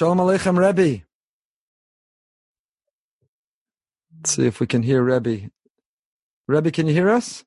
Shalom Aleichem, Rebbe. Let's see if we can hear Rebbe. Rebbe, can you hear us?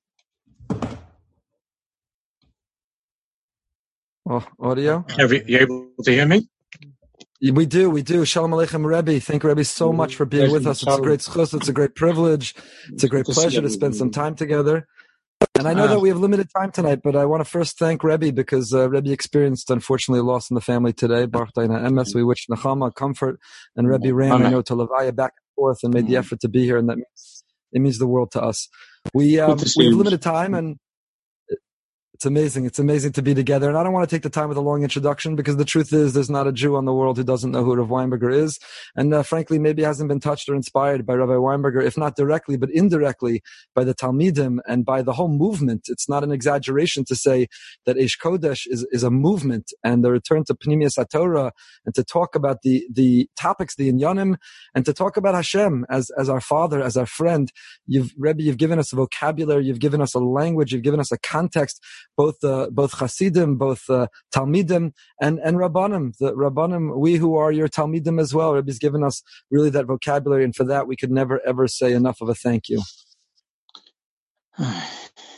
Oh, audio? You able to hear me? We do. Shalom Aleichem, Rebbe. Thank Rebbe so much for being with us. It's a great schus, it's a great privilege. It's a great pleasure to spend some time together. And I know that we have limited time tonight, but I want to first thank Rebbe because Rebbe experienced, unfortunately, a loss in the family today. Baruch Daina Emes. We wish Nechama, comfort, and Rebbe ran, I know, to Levaya back and forth and made the effort to be here, and it means the world to us. We have limited time, and it's amazing. It's amazing to be together. And I don't want to take the time with a long introduction because the truth is there's not a Jew on the world who doesn't know who Rav Weinberger is. And frankly, maybe hasn't been touched or inspired by Rabbi Weinberger, if not directly, but indirectly by the Talmidim and by the whole movement. It's not an exaggeration to say that Eish Kodesh is a movement, and the return to Pnimius HaTorah and to talk about the topics, the Inyanim, and to talk about Hashem as our Father, as our friend. Rebbe, you've given us a vocabulary, you've given us a language, you've given us a context, both Hasidim, both Talmidim, and Rabbanim. The Rabbanim, we who are your Talmidim as well. Rebbe's given us really that vocabulary, and for that we could never ever say enough of a thank you. I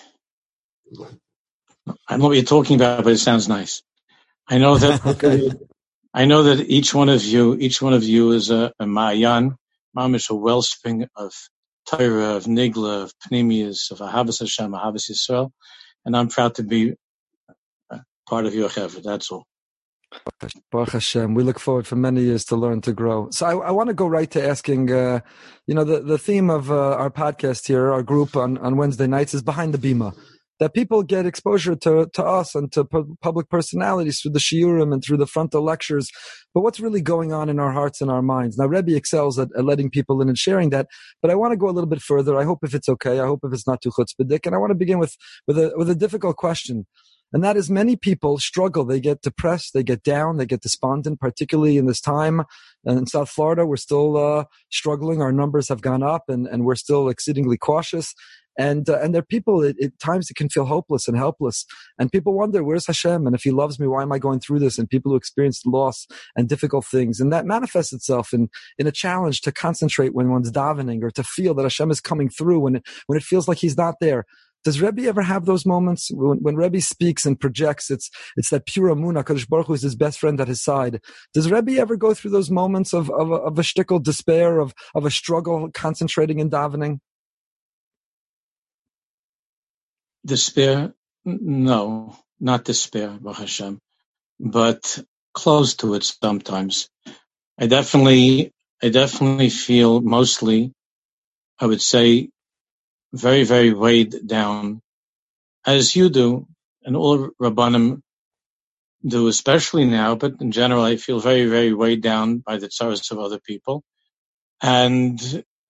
don't know what you're talking about, but it sounds nice. I know that. Okay. I know that each one of you is a Ma'ayan, mamish, a wellspring of Torah, of Nigla, of Pnimius, of Ahavas Hashem, Ahavas Yisrael. And I'm proud to be part of your chevra. That's all. Baruch Hashem. We look forward for many years to learn to grow. So I want to go right to asking, the theme of our podcast here, our group on Wednesday nights is Behind the Bima. That people get exposure to us and to public personalities through the shiurim and through the frontal lectures. But what's really going on in our hearts and our minds? Now, Rebbe excels at letting people in and sharing that, but I want to go a little bit further. I hope if it's okay. I hope if it's not too chutzpahdik. And I want to begin with a difficult question. And that is, many people struggle. They get depressed, they get down, they get despondent, particularly in this time. And in South Florida, we're still struggling. Our numbers have gone up, and we're still exceedingly cautious. And there are people, at times it can feel hopeless and helpless. And people wonder, where's Hashem? And if he loves me, why am I going through this? And people who experience loss and difficult things. And that manifests itself in a challenge to concentrate when one's davening, or to feel that Hashem is coming through when it feels like he's not there. Does Rebbe ever have those moments when Rebbe speaks and projects? It's that pure emunah. Kadosh Baruch Hu is his best friend at his side. Does Rebbe ever go through those moments of a shtickle despair, of a struggle concentrating in davening? Despair? No, not despair, Baruch Hashem, but close to it sometimes. I definitely feel mostly, I would say, very, very weighed down, as you do, and all Rabbanim do, especially now, but in general, I feel very, very weighed down by the tzaros of other people. And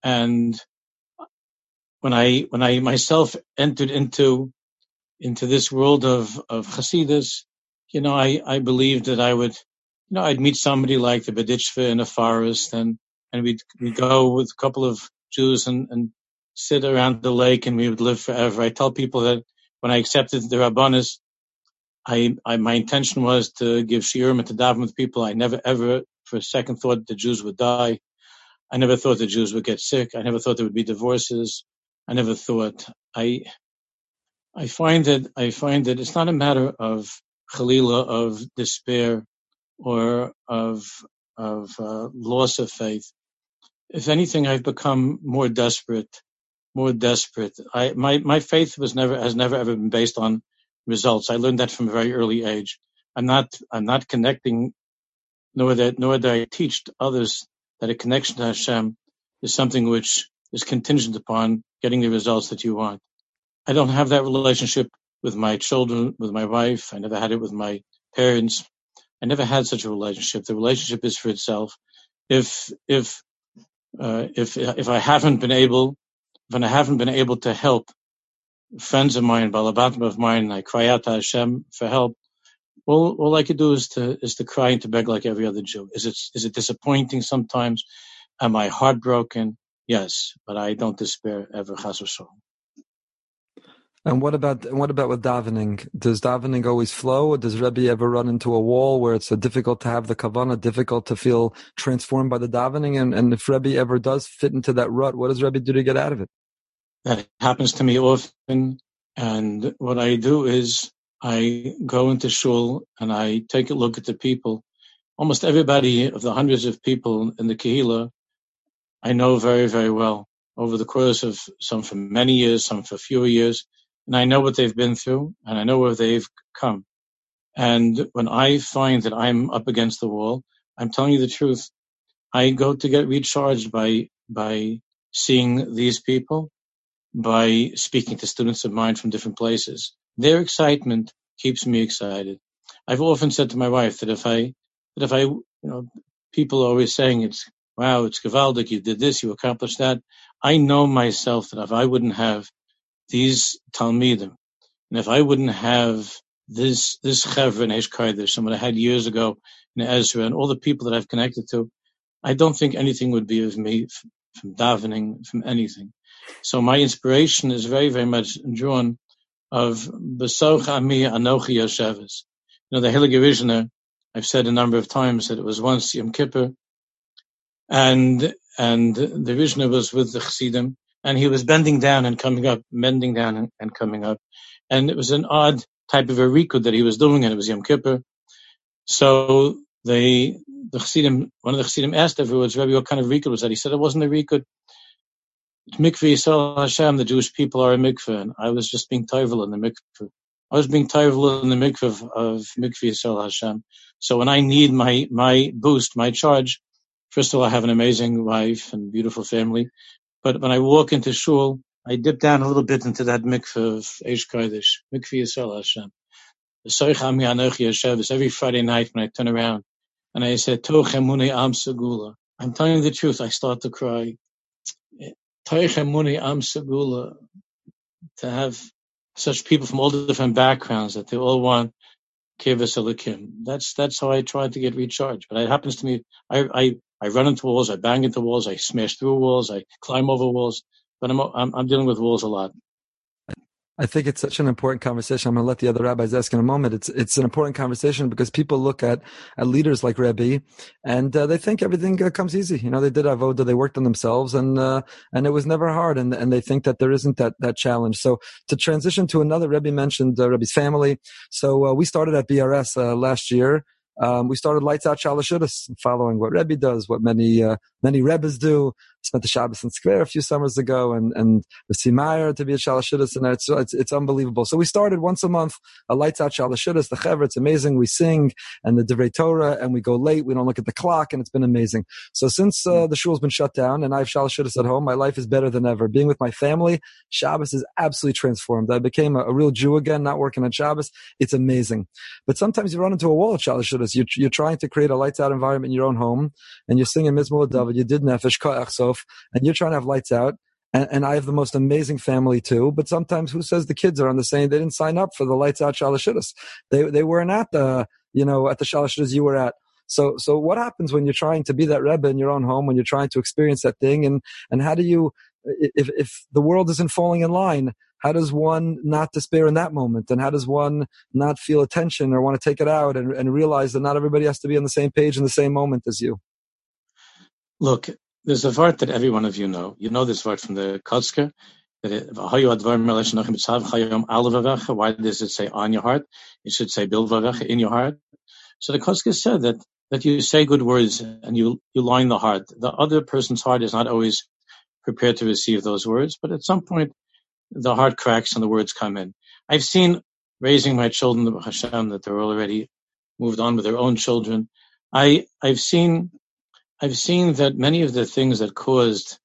when I myself entered into this world of Hasidus, I believed that I would, I'd meet somebody like the Bedichva in a forest, and we'd go with a couple of Jews and sit around the lake, and we would live forever. I tell people that when I accepted the Rabbanis, my intention was to give shiurim and to daven with people. I never ever for a second thought the Jews would die. I never thought the Jews would get sick. I never thought there would be divorces. I never thought. I find that it's not a matter of chalila, of despair, or of loss of faith. If anything, I've become more desperate. My faith has never ever been based on results. I learned that from a very early age. I'm not connecting, nor that I teach others that a connection to Hashem is something which is contingent upon getting the results that you want. I don't have that relationship with my children, with my wife. I never had it with my parents. I never had such a relationship. The relationship is for itself. If I haven't been able to help friends of mine, balabatim of mine, I cry out to Hashem for help. All I could do is to cry and to beg like every other Jew. Is it disappointing sometimes? Am I heartbroken? Yes, but I don't despair ever. Chas v'shalom. And what about with davening? Does davening always flow, or does Rebbe ever run into a wall where it's difficult to have the kavanah, difficult to feel transformed by the davening? And if Rebbe ever does fit into that rut, what does Rebbe do to get out of it? That happens to me often, and what I do is I go into shul and I take a look at the people. Almost everybody of the hundreds of people in the Kehillah I know very, very well over the course of some for many years, some for fewer years, and I know what they've been through and I know where they've come. And when I find that I'm up against the wall, I'm telling you the truth. I go to get recharged by seeing these people, by speaking to students of mine from different places. Their excitement keeps me excited. I've often said to my wife that if I, people are always saying it's gewaldic, you did this, you accomplished that. I know myself that if I wouldn't have these Talmidim, and if I wouldn't have this Chevra in Eish Kodesh, someone I had years ago in Ezra, and all the people that I've connected to, I don't think anything would be of me from davening, from anything. So my inspiration is very, very much drawn of Besoch Ami Anochi Yosheves. The Heilige Rishner, I've said a number of times that it was once Yom Kippur, and the Rishner was with the Chassidim, and he was bending down and coming up, bending down and coming up. And it was an odd type of a rikud that he was doing, and it was Yom Kippur. So the Chassidim, one of the Chassidim asked afterwards, Rebbe, what kind of rikud was that? He said it wasn't a rikud. Mikveh Yisrael Hashem, the Jewish people are a mikveh, and I was just being toivel in the mikveh. I was being toivel in the mikveh of Mikveh Yisrael Hashem. So when I need my boost, my charge, first of all, I have an amazing wife and beautiful family. But when I walk into shul, I dip down a little bit into that mikveh of Eish Kodesh, Mikveh Yisrael Hashem. Every Friday night when I turn around and I say, Toch Emune Am Segula. I'm telling you the truth, I start to cry. Toch Emune Am Segula. To have such people from all different backgrounds that they all want Kivas Elikim. That's how I try to get recharged. But it happens to me, I run into walls, I bang into walls, I smash through walls, I climb over walls, but I'm dealing with walls a lot. I think it's such an important conversation. I'm going to let the other rabbis ask in a moment. It's an important conversation because people look at leaders like Rebbe and they think everything comes easy. They did avoda, they worked on themselves, and it was never hard. And they think that there isn't that challenge. So to transition to another, Rebbe mentioned Rebbe's family. So we started at BRS last year. We started Lights Out Shalashudis, following what Rebbe does, what many Rebbes do. Spent the Shabbos in Square a few summers ago, and with Simayer to be at Shalashudis, and it's unbelievable. So we started once a month, a Lights Out Shalashudis, the Chevra. It's amazing. We sing and the Divrei Torah, and we go late. We don't look at the clock, and it's been amazing. So since the shul's been shut down and I have Shalashudis at home, my life is better than ever. Being with my family, Shabbos is absolutely transformed. I became a real Jew again, not working on Shabbos. It's amazing. But sometimes you run into a wall at Shalashudis. You're trying to create a lights out environment in your own home, and you're singing Mizmor David. You did Nefesh Ka'ach Sof, and you're trying to have lights out. And I have the most amazing family too. But sometimes, who says the kids are on the same? They didn't sign up for the lights out Shalashudis. They weren't at the at the Shalashudis you were at. So what happens when you're trying to be that Rebbe in your own home, when you're trying to experience that thing, and how do you, if the world isn't falling in line, how does one not despair in that moment? And how does one not feel a tension or want to take it out and realize that not everybody has to be on the same page in the same moment as you? Look, there's a word that every one of you know. You know this word from the Kotzker. Why does it say on your heart? It should say bilvavecha, in your heart. So the Kotzker said that you say good words and you line the heart. The other person's heart is not always prepared to receive those words, but at some point the heart cracks and the words come in. I've seen, raising my children, Hashem, that they're already moved on with their own children. I've seen that many of the things that caused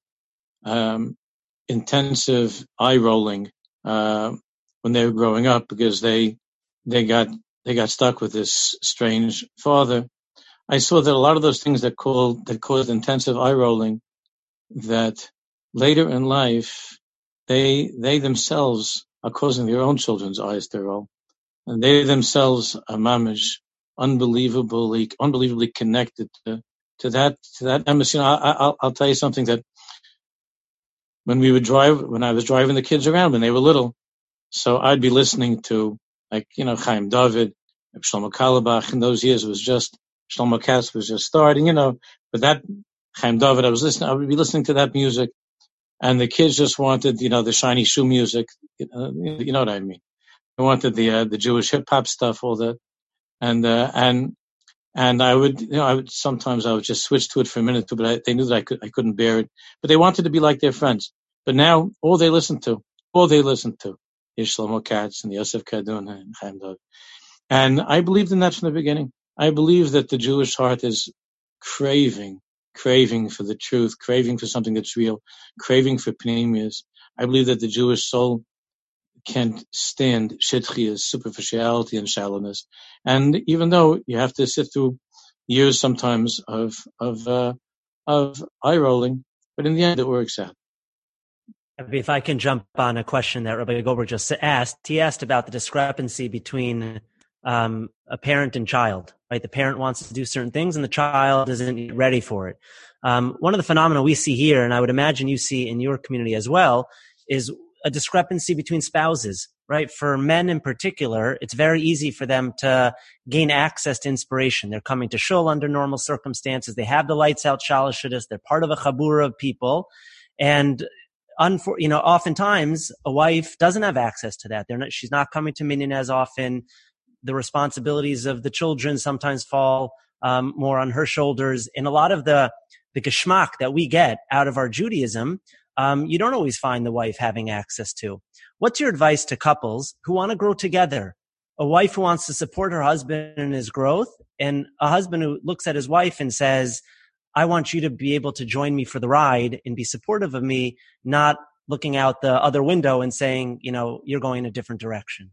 intensive eye rolling when they were growing up, because they got stuck with this strange father. I saw that a lot of those things that caused intensive eye rolling, that later in life they themselves are causing their own children's eyes to roll, and they themselves are mamish unbelievably connected to that emes. I'll tell you something, that when I was driving the kids around when they were little, So I'd be listening to, like, Chaim David, Shlomo Kalabach. In those years, it was just, Shlomo Katz was just starting, but that Chaim David, I would be listening to that music, and the kids just wanted, the shiny shoe music, you know what I mean. They wanted the Jewish hip hop stuff, all that, and I would sometimes I would just switch to it for a minute, but they knew that I couldn't bear it. But they wanted to be like their friends. But now all they listen to is Shlomo Katz and Yosef Kaduna and Chaim David. And I believed in that from the beginning. I believe that the Jewish heart is craving for the truth, craving for something that's real, craving for pneumias. I believe that the Jewish soul can't stand shitchias, superficiality and shallowness. And even though you have to sit through years sometimes of eye rolling, but in the end it works out. If I can jump on a question that Rabbi Goldberg just asked, he asked about the discrepancy between a parent and child, right? The parent wants to do certain things and the child isn't ready for it. One of the phenomena we see here, and I would imagine you see in your community as well, is a discrepancy between spouses, right? For men in particular, it's very easy for them to gain access to inspiration. They're coming to shul under normal circumstances. They have the lights out shalosh. They're part of a chabura of people. And oftentimes a wife doesn't have access to that. She's not coming to minyan as often. The responsibilities of the children sometimes fall more on her shoulders. And a lot of the geschmack that we get out of our Judaism, you don't always find the wife having access to. What's your advice to couples who want to grow together? A wife who wants to support her husband in his growth, and a husband who looks at his wife and says, I want you to be able to join me for the ride and be supportive of me, not looking out the other window and saying, you're going in a different direction.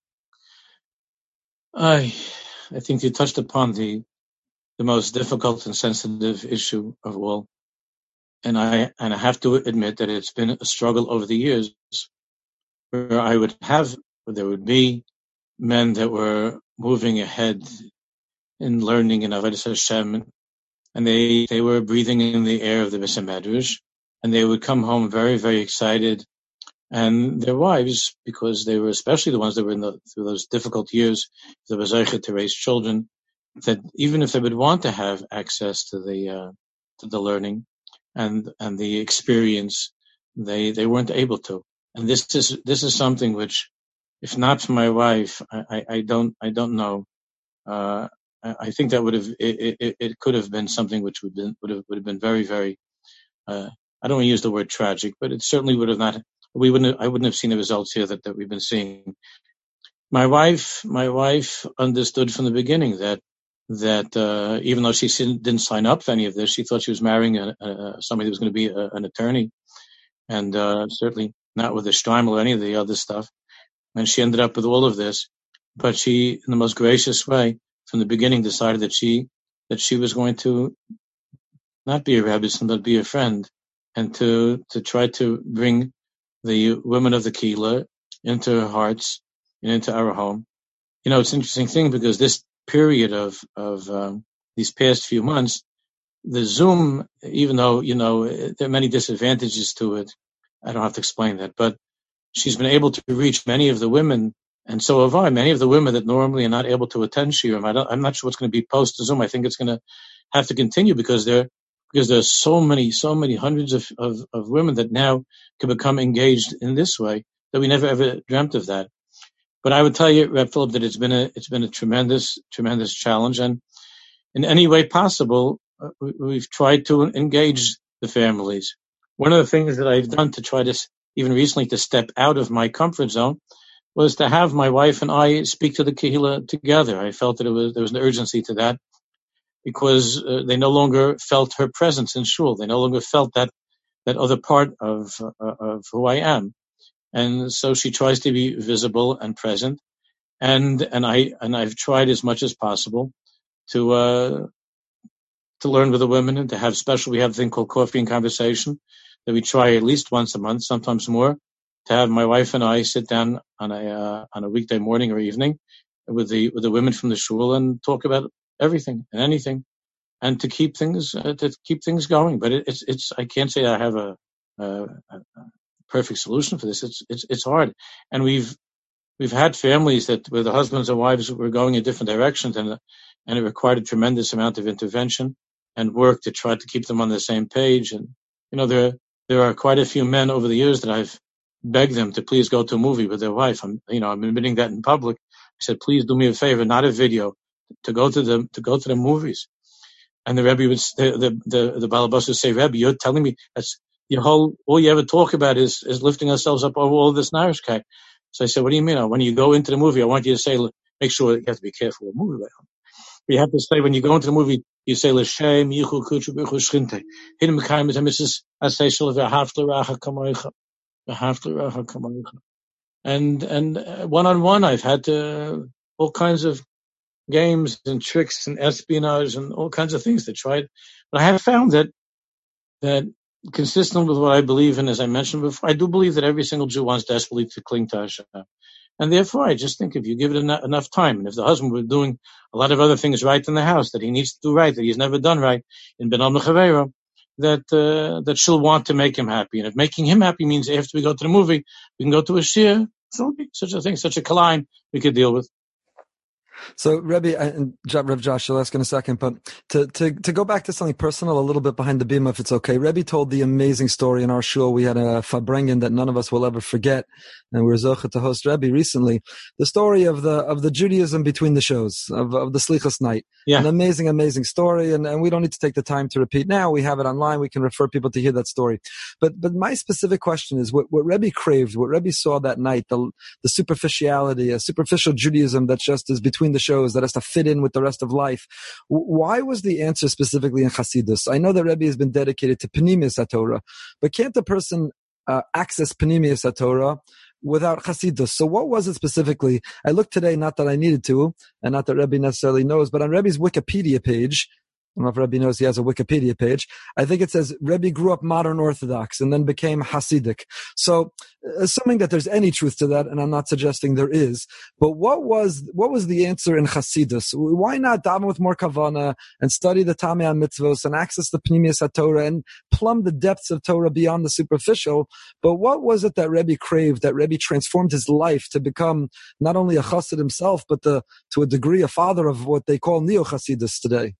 I think you touched upon the most difficult and sensitive issue of all. And I have to admit that it's been a struggle over the years where there would be men that were moving ahead in learning in Avodas Hashem, and they were breathing in the air of the Beis Medrash, and they would come home very, very excited. And their wives, because they were especially the ones that were through those difficult years, they were zeicher to raise children, that even if they would want to have access to the learning and the experience, they weren't able to. And this is something which, if not for my wife, I don't know. I think that it could have been something which would have been very, very. I don't want to use the word tragic, but it certainly would have not. I wouldn't have seen the results here that we've been seeing. My wife understood from the beginning that even though she didn't sign up for any of this, she thought she was marrying somebody who was going to be an attorney, and certainly not with a Streimel or any of the other stuff. And she ended up with all of this, but she, in the most gracious way, from the beginning, decided that she was going to not be a rebbetzin, but be a friend, and to try to bring the women of the Kehillah into her hearts and into our home. It's an interesting thing because this period of these past few months, the Zoom, even though, there are many disadvantages to it, I don't have to explain that, but she's been able to reach many of the women, and so have I, many of the women that normally are not able to attend Shiurim. I'm not sure what's going to be post Zoom. I think it's going to have to continue because there's so many hundreds of women that now can become engaged in this way that we never ever dreamt of that. But I would tell you, Reb Philip, that it's been a tremendous challenge, and in any way possible, we've tried to engage the families. One of the things that I've done to try to, even recently, to step out of my comfort zone was to have my wife and I speak to the Kehillah together. I felt that there was an urgency to that because they no longer felt her presence in shul. They no longer felt that other part of who I am. And so she tries to be visible and present. And I've tried as much as possible to learn with the women and to have we have a thing called Coffee and Conversation that we try at least once a month, sometimes more, to have my wife and I sit down on a weekday morning or evening with the women from the shul and talk about everything and anything, and to keep things going. But it's I can't say I have a perfect solution for this. It's hard, and we've we've had families where the husbands and wives were going in different directions, and it required a tremendous amount of intervention and work to try to keep them on the same page. And there are quite a few men over the years that I've begged them to please go to a movie with their wife. I'm admitting that in public. I said, please do me a favor, not a video, to go to the movies. And the Rebbe the Balabas would say, Rebbe, you're telling me that's all you ever talk about is lifting ourselves up over all this narishkeit. So I said, what do you mean? When you go into the movie, I want you to say, make sure you have to be careful with movie. You have to say, when you go into the movie, you say, L'shem, Yichu, Kuchu, Bichu, Shchinte. Hidden Mekayim, Mrs. Asayshel, V'ahavta Racha Kamoicha. V'ahavta Racha Kamoicha. And one-on-one, I've had all kinds of games and tricks and espionage and all kinds of things to try. But I have found that consistent with what I believe in, as I mentioned before, I do believe that every single Jew wants desperately to cling to Hashem. And therefore, I just think if you give it enough time, and if the husband were doing a lot of other things right in the house that he needs to do right, that he's never done right in Ben Al Mechavera, that she'll want to make him happy. And if making him happy means after we go to the movie, we can go to a shir, so such a thing, such a kalim we could deal with. So, Rebbe, and Rev Josh, you'll ask in a second, but to go back to something personal a little bit behind the bima, if it's okay. Rebbe told the amazing story in our shul. We had a Fabrengen that none of us will ever forget, and we were zocheh to host Rebbe recently. The story of the Judaism between the shows, of the Slichas night. Yeah. An amazing, amazing story, and we don't need to take the time to repeat now. We have it online. We can refer people to hear that story. But my specific question is what Rebbe craved, what Rebbe saw that night, the superficiality, a superficial Judaism that just is between the shows, that has to fit in with the rest of life. Why was the answer specifically in Chassidus? I know that Rebbe has been dedicated to Pnimius HaTorah, but can't a person access Pnimius HaTorah without Chassidus? So what was it specifically? I looked today, not that I needed to, and not that Rebbe necessarily knows, but on Rebbe's Wikipedia page, I don't know if Rebbe knows he has a Wikipedia page. I think it says Rebbe grew up modern Orthodox and then became Hasidic. So, assuming that there's any truth to that, and I'm not suggesting there is, but what was the answer in Hasidus? Why not daven with more kavana and study the Tamei HaMitzvos and access the Pnimius HaTorah and plumb the depths of Torah beyond the superficial? But what was it that Rebbe craved, that Rebbe transformed his life to become not only a Chassid himself, but to a degree a father of what they call Neo-Hasidus today?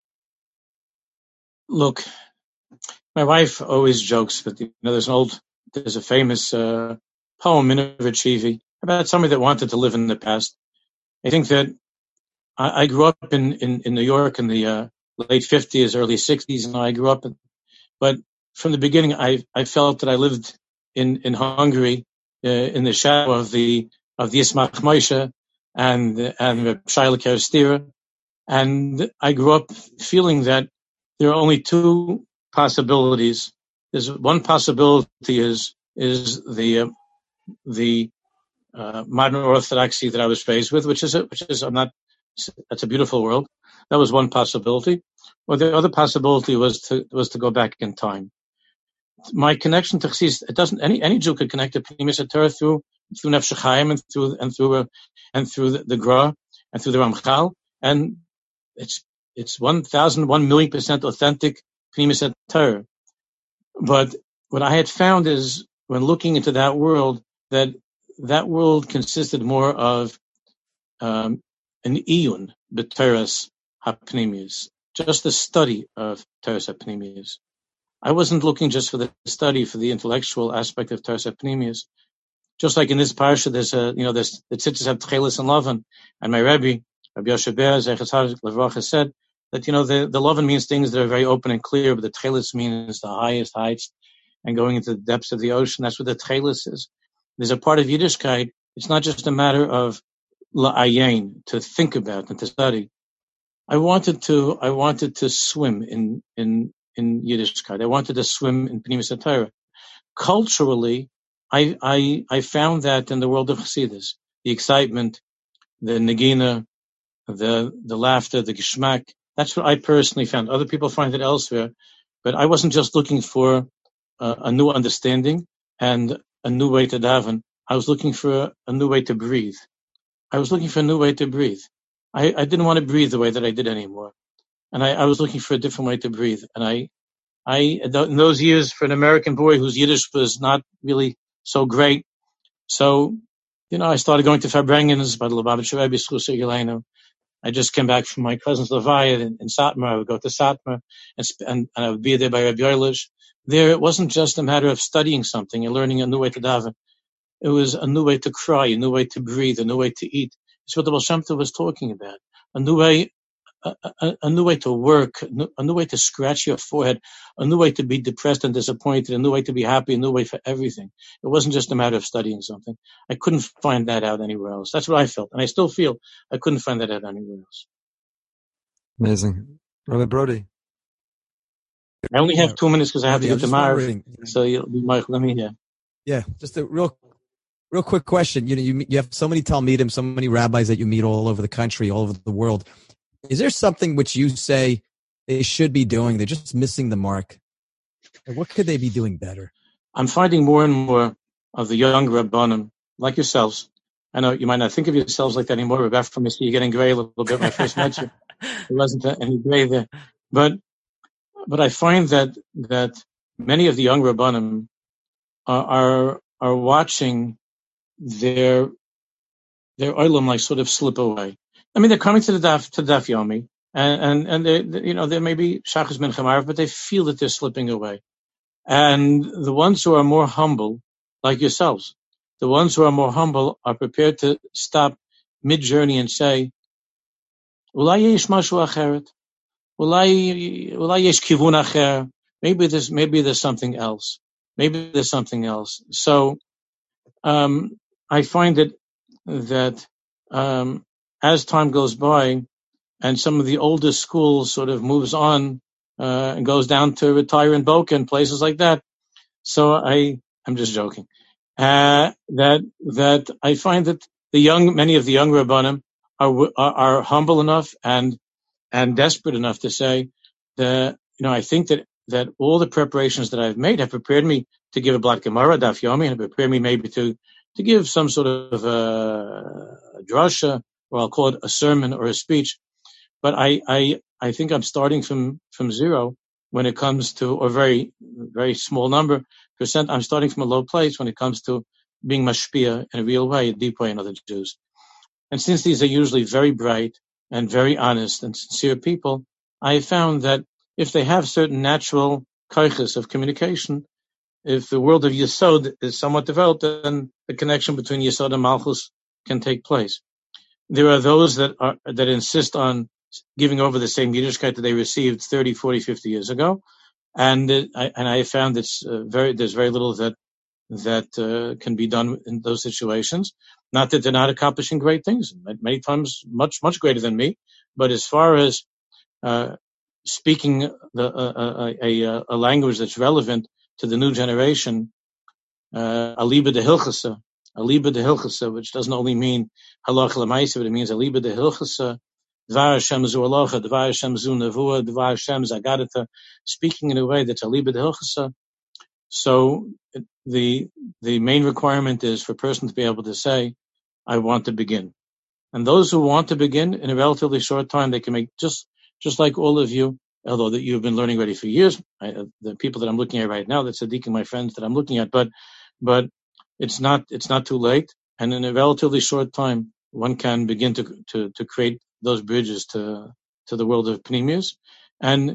Look, my wife always jokes, but there's a famous poem, Minovichivi, about somebody that wanted to live in the past. I think that I grew up in New York in the late 50s, early 60s, and I grew up but from the beginning, I felt that I lived in Hungary, in the shadow of the Yismach Moshe and Shaila Kerstira, and I grew up feeling that there are only two possibilities. There's one possibility is the modern Orthodoxy that I was raised with, which is that's a beautiful world. That was one possibility. Or the other possibility was to go back in time. My connection to Chassidus, it doesn't any Jew could connect to Pnimius HaTorah through Nefesh HaChaim and through the Gra and through the Ramchal, and it's 1,000,000% authentic Pnimius HaTorah. But what I had found is, when looking into that world, that world consisted more of an iyun b'Toras HaPnimius, just the study of Toras HaPnimius. I wasn't looking just for the study, for the intellectual aspect of Toras HaPnimius. Just like in this parsha, there's the tzitzis have tchelis and lavan, and my Rebbe, Rabbi Yoshe Ber, Zeichatz Chaim Levracha, said that the lavan means things that are very open and clear, but the tchelis means the highest heights and going into the depths of the ocean. That's what the tchelis is. There's a part of Yiddishkeit. It's not just a matter of la'ayin, to think about and to study. I wanted to swim in Yiddishkeit. I wanted to swim in Pnimius HaTorah. Culturally, I found that in the world of Chassidus, the excitement, the negina, the laughter, the geschmack. That's what I personally found. Other people find it elsewhere, but I wasn't just looking for a new understanding and a new way to daven. I was looking for a new way to breathe. I didn't want to breathe the way that I did anymore, and I was looking for a different way to breathe. And in those years, for an American boy whose Yiddish was not really so great, so I started going to Farbrengens by the Lubavitcher Rebbe, Schusser Yelenu. I just came back from my cousin's Levaya in Satmar. I would go to Satmar and I would be there by Rabbi Eilish. There, it wasn't just a matter of studying something and learning a new way to daven. It was a new way to cry, a new way to breathe, a new way to eat. It's what the Baal Shem Tov was talking about. A new way to work, a new way to scratch your forehead, a new way to be depressed and disappointed, a new way to be happy, a new way for everything. It wasn't just a matter of studying something. I couldn't find that out anywhere else. That's what I felt. And I still feel I couldn't find that out anywhere else. Amazing. Rabbi Brody. I only have 2 minutes because I have to get to Marv. So you'll be Michael. Let me hear. Yeah, just a real quick question. You have so many Talmidim, so many rabbis that you meet all over the country, all over the world. Is there something which you say they should be doing? They're just missing the mark. And what could they be doing better? I'm finding more and more of the young Rabbanim, like yourselves. I know you might not think of yourselves like that anymore. Rabbi, from you, you're getting gray a little bit. When I first met you, there wasn't any gray there. But I find that many of the young Rabbanim are watching their oilam like sort of slip away. I mean, they're coming to the Daf Yomi, and they may be Shachas Mincha Marav, but they feel that they're slipping away. And the ones who are more humble, like yourselves, the ones who are more humble are prepared to stop mid-journey and say, Ulai yesh mashu acheret, ulai yesh kivun acher. Maybe there's something else. Maybe there's something else. So, I find that as time goes by, and some of the older schools sort of moves on and goes down to retire in Boca and places like that. So I'm just joking. That I find that many of the young Rabbanim are humble enough and desperate enough to say that I think that all the preparations that I've made have prepared me to give a Black Gemara, Daf Yomi, and have prepared me maybe to give some sort of a drasha, or I'll call it a sermon or a speech. But I think I'm starting from zero when it comes to, or very, very small percent. I'm starting from a low place when it comes to being mashpia in a real way, a deep way in other Jews. And since these are usually very bright and very honest and sincere people, I found that if they have certain natural kaiches of communication, if the world of Yesod is somewhat developed, then the connection between Yesod and Malchus can take place. There are those that insist on giving over the same Yiddishkeit that they received 30, 40, 50 years ago. And I found there's very little that can be done in those situations. Not that they're not accomplishing great things, many times much, much greater than me. But as far as speaking a language that's relevant to the new generation, aliba de hilchasa, which doesn't only mean halach l'maisa, but it means aliba de hilchasa, dvar Hashem zu halacha, dvar Hashem zu nevuah, dvar Hashem zagadata, speaking in a way that's aliba de hilchasa. So the main requirement is for a person to be able to say, I want to begin. And those who want to begin in a relatively short time, they can make just like all of you, although that you've been learning already for years. The people that I'm looking at right now, that's Sadiq and my friends that I'm looking at, but it's not too late. And in a relatively short time, one can begin to create those bridges to the world of Pnimius. And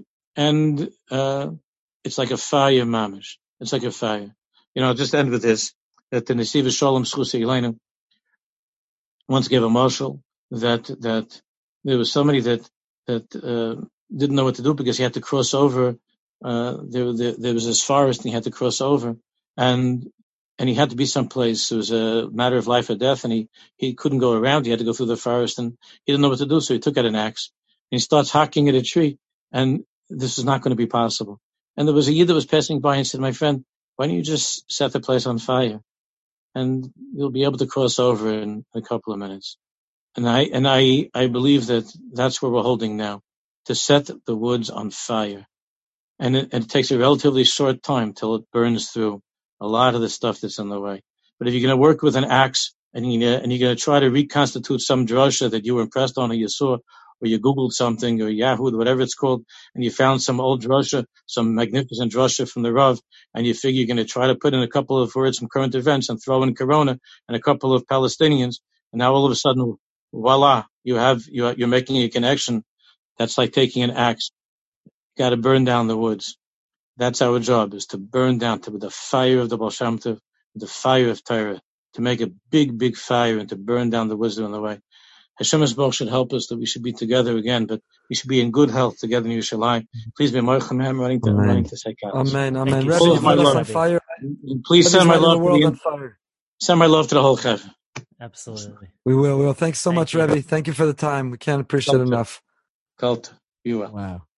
it's like a fire mamish. It's like a fire. I'll just end with this, that the Nesiv Shalom Schusay Yelenu once gave a marshal that there was somebody that didn't know what to do because he had to cross over. There was this forest and he had to cross over, and he had to be someplace. It was a matter of life or death, and he couldn't go around. He had to go through the forest, and he didn't know what to do, so he took out an axe and he starts hacking at a tree, and this is not going to be possible. And there was a Yid that was passing by and said, my friend, why don't you just set the place on fire and you'll be able to cross over in a couple of minutes. And I believe that that's where we're holding now, to set the woods on fire. And it takes a relatively short time till it burns through a lot of the stuff that's in the way. But if you're going to work with an axe and you're going to try to reconstitute some drasha that you were impressed on or you saw, or or you Googled something, or Yahoo, whatever it's called, and you found some old drasha, some magnificent drasha from the Rav, and you figure you're going to try to put in a couple of words from current events and throw in Corona and a couple of Palestinians, and now all of a sudden, voila, you're making a connection. That's like taking an axe. You got to burn down the woods. That's our job, is to burn down, to the fire of the Baal Shem Tov, the fire of Torah, to make a big, big fire and to burn down the wisdom on the way. Hashem Yisborach should help us that we should be together again, but we should be in good health together in Yerushalayim. Please be moichem. I'm running to say Amen. Amen. Thank you Rebbe, so you've much, lit us on Rebbe. fire. Please send my Rebbe's love lighting the world to on fire. send my love to the whole chef. Absolutely. We will. Thanks so Thank much, you. Rebbe. Thank you for the time. We can't appreciate it enough. Cult. You will. Wow.